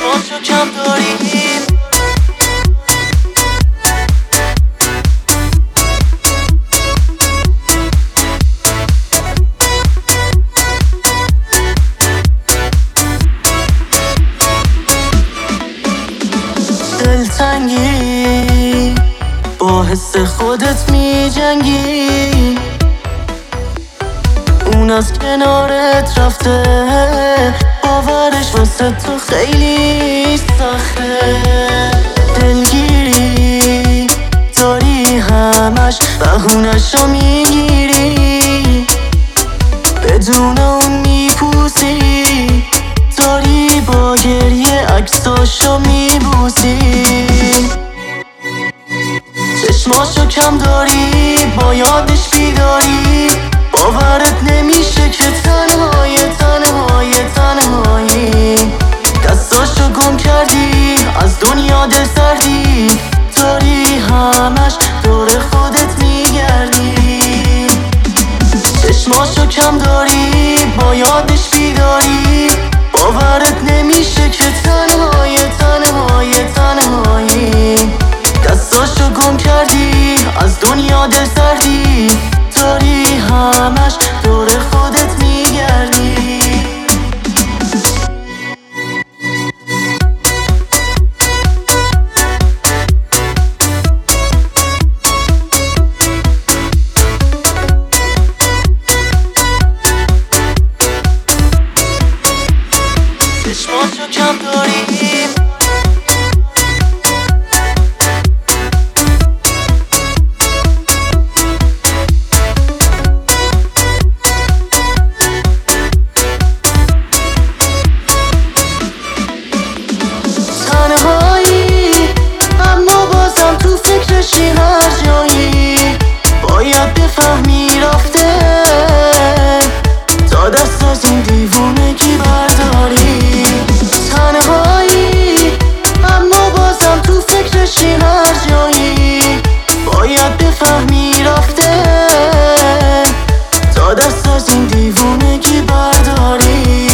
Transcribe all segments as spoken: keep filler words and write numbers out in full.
چشماتو کم داری. دلتنگی با حس خودت می جنگی، اون از کنارت رفته، باورش واسه تو خیلی سخته. دلگیری داری همش بهونشو میگیری، بدون اون میپوسی، داری با گریه عکساشو میبوسی. چشماشو کم داری، با یادش بیداری، باورت نمیشه که تنهای تنهای تنهایی. دستاشو گم کردی، از دنیا دل سردی، داری همش دور خودت میگردی. چشماشو کم داری، با یادش بیداری، باورت نمیشه که تنهای تنهای تنهایی. دستاشو گم کردی، از دنیا دل سردی، داری همش دور خودت میگردی. چشماتو کم داری. تنهایی اما بازم تو فکرشی هر جایی، باید بفهمی رفته تا دست از این دیوونگی برداری. تنهایی اما بازم تو فکرشی هر جایی، باید بفهمی رفته تا دست از این دیوونگی برداری.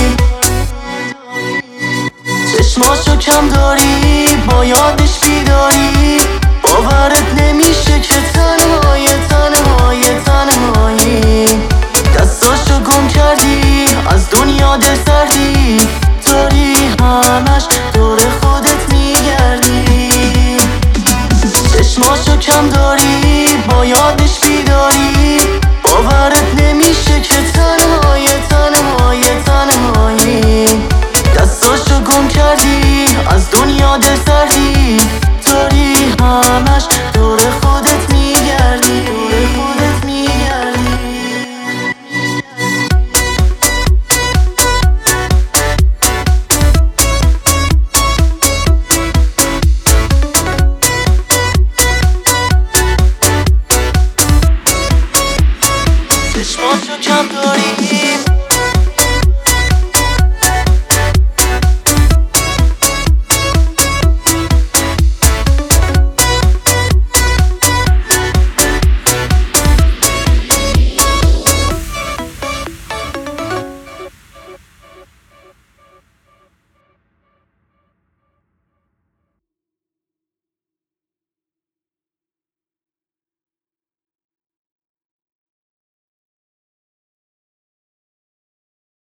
چشماشو کم داری، با یادش بیداری، باورت نمیشه که تنهای تنهای تنهایی. دستاشو گم کردی، از دنیا دل سردی، داری همش دور خودت میگردی. چشماشو کم داری، با یادش بیداری، باورت نمیشه که تنهای تنهای تنهایی. دستاشو گم کردی، از دنیا دل سردی، داری همش دور خودت میگردی، دور خودت میگردی. چشماتو کم داری.